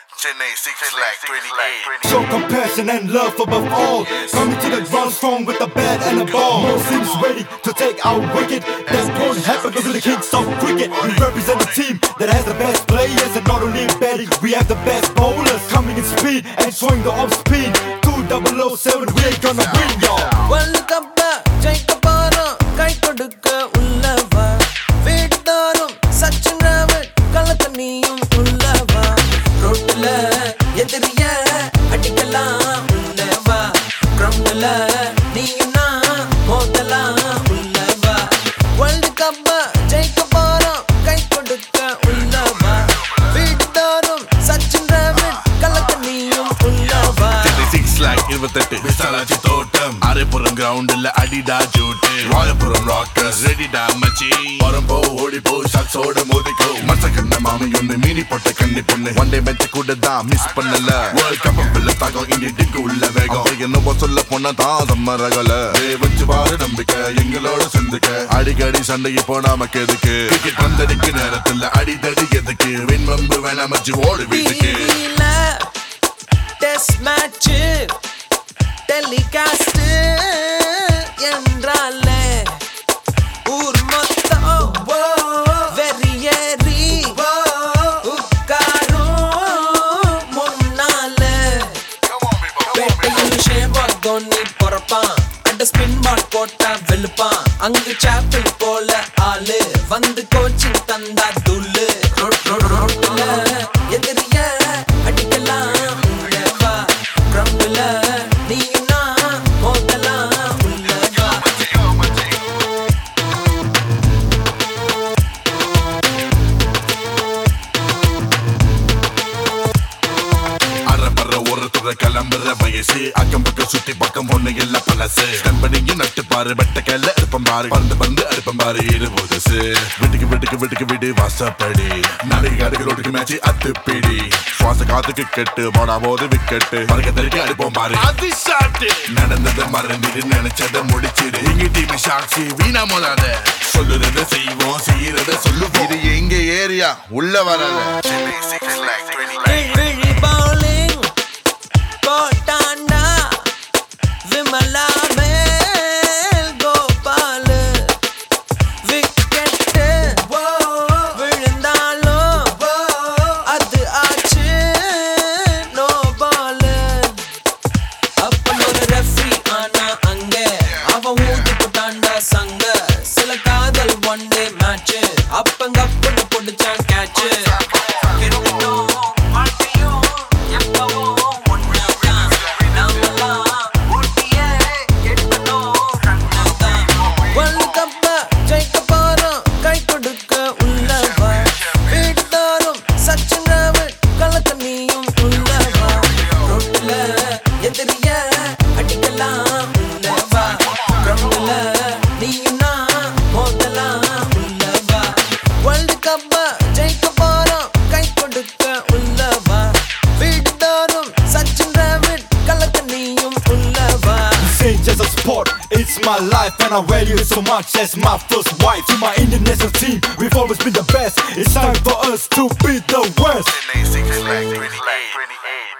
Chennai 6/28. Show compassion and love above all. Coming to the ground strong with the bat and the ball. Most teams ready to take our wicket. That won't happen because we're the kings of cricket. We represent a team that has the best players, and not only in batting, we have the best bowlers. Coming in speed and showing the off speed. 2007, we ain't gonna win, y'all. World Cup ஜெயிக்க போறோம், கை கொடுக்க உள்ளவா. வீட்டுதோறும் சச்சின் ராவத், கலக்கனியும் உள்ளவா. ரோட்ல எதிரிய அடிக்கலாம் உள்ளவா. கிரவுண்ட்ல நீயும் நான் மோதலாம் உள்ளவா. World Cup ஜெயிக்க போறோம், கை கொடுக்க உள்ளவா. வீட்டுதோறும் சச்சின் ராவத், கலக்கனியும் உள்ளவா. 28 விசாலாச்சி தோட்டம் அரைப்புறம் கிரவுண்ட்ல அடிடா ஜூட்டு ராயபுரம் ராக்கர்ஸ் ரெடிடா மச்சி பரம்போ ஓடிப்போ ஷாட்ஸோட மோதிக்கோ மச்சக்கண்ண மாமி ஒண்ணு மீனி போட்ட கண்ணி பொண்ணு ஒன் டே மேட்ச் கூட தான் மிஸ் பண்ணல வேர்ல்ட் கப் பில்ல தாகம் இண்டிக்கு உள்ள வேகம் என்னமோ சொல்ல போனா தான் சம்மரகல வச்சு பாரு நம்பிக்கை எங்களோட சேர்ந்துக்க அடிக்கடி சண்டைக்கு போனாமக்கு எதுக்கு கிரிக்கெட் வந்தடிக்கு நேரத்துல அடிதடி எதுக்கு விண்வம்பு வேணா மச்சி ஓடு வீட்டுக்கு டெஸ்ட் மேட்ச் டெலிகாஸ்ட் என்றாலே ஊர் மொத்தம் வெறியேறி உட்காரும் முன்னாலே பேட்டையில் ஷேபாக் தோனி பொறப்பான் அட ஸ்பின் பால் போட்டா வெளுப்பான் அங்கு சாப்பிள் போல ஆளு வந்து கோச்சிங் தந்தா துள்ளு ரோட்ல எதிரிய அடிக்கலாம் உள்ளவா கிரவுண்ட்ல நீயும் நான் மோதலாம் உள்ளவா. அறப்பற ஒரு துறை கிளம்புற வயசு அக்கம் பக்கம் சுத்தி பக்கம் பொண்ணு எல்லாம் பழசு கம்பெனிக்கு நட்டு பாரு வெட்ட கையில இருப்பம் பாரு பந்து பந்து அடுப்பம் பாரு இது புதுசு வீட்டுக்கு வீட்டுக்கு வீட்டுக்கு வீடு வாசப்படி நாளைக்கு அடுக்கலோட்டுக்கு மேட்ச் அத்துப்பிடி சுவாச காத்துக்கு கெட்டு போனா போது விக்கெட்டு மறக்க தறிக்கு அடுப்போம் பாரு அது ஷாட்டு நடந்ததை மறந்துட்டு நினைச்சதை முடிச்சிடு எங்க டீம் சாட்சி வீணா போதாத சொல்லுறத செய்வோம் செய்யறத சொல்லுவோம் இது எங்க ஏரியா உள்ள வராத விழி பவுலிங் போட்டாண்டா விமலா மேல் கோபால் விக்கெட் விழுந்தாலும் அது ஆச்சு நோ பால் அப்பன் ஒரு ரெஃப்ரி ஆனா அங்க அவன் ஊதி போட்டாண்டா சங்க சில காதல் ஒன் டே மேட்ச் அப்பங்க அப்பன்னு பிடிச்சான் catch Just a sport, it's my life and I value it so much as my first wife. To my Indian national team, we've always been the best. It's time for us to beat the West. Chennai 6/28.